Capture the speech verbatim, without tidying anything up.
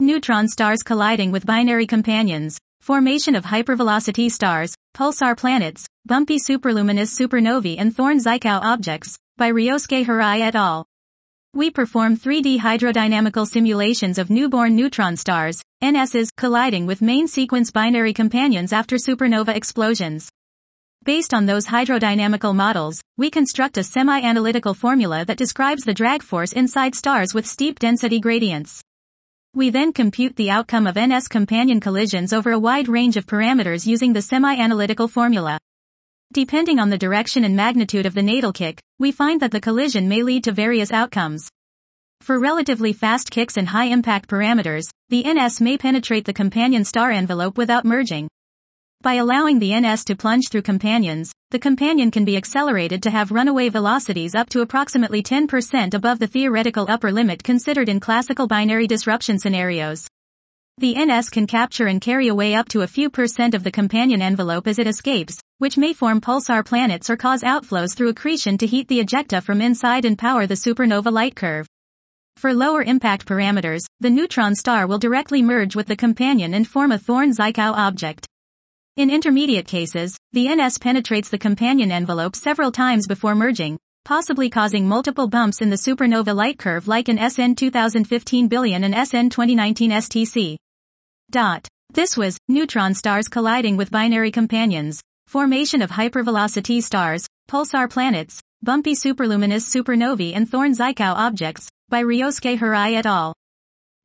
neutron stars colliding with binary companions, formation of hypervelocity stars, pulsar planets, bumpy superluminous supernovae and Thorne-Zwickau objects, by Ryosuke Hirai et al. We perform three D hydrodynamical simulations of newborn neutron stars, N Ss, colliding with main sequence binary companions after supernova explosions. Based on those hydrodynamical models, we construct a semi-analytical formula that describes the drag force inside stars with steep density gradients. We then compute the outcome of N S companion collisions over a wide range of parameters using the semi-analytical formula. Depending on the direction and magnitude of the natal kick, we find that the collision may lead to various outcomes. For relatively fast kicks and high-impact parameters, the N S may penetrate the companion star envelope without merging. By allowing the N S to plunge through companions, the companion can be accelerated to have runaway velocities up to approximately ten percent above the theoretical upper limit considered in classical binary disruption scenarios. The N S can capture and carry away up to a few percent of the companion envelope as it escapes, which may form pulsar planets or cause outflows through accretion to heat the ejecta from inside and power the supernova light curve. For lower impact parameters, the neutron star will directly merge with the companion and form a Thorne-Zwickau object. In intermediate cases, the N S penetrates the companion envelope several times before merging, possibly causing multiple bumps in the supernova light curve like in S N twenty fifteen billion and S N twenty nineteen S T C. Dot. This was, neutron stars colliding with binary companions, formation of hypervelocity stars, pulsar planets, bumpy superluminous supernovae and Thorne-Zwickau objects, by Ryosuke Hirai et al.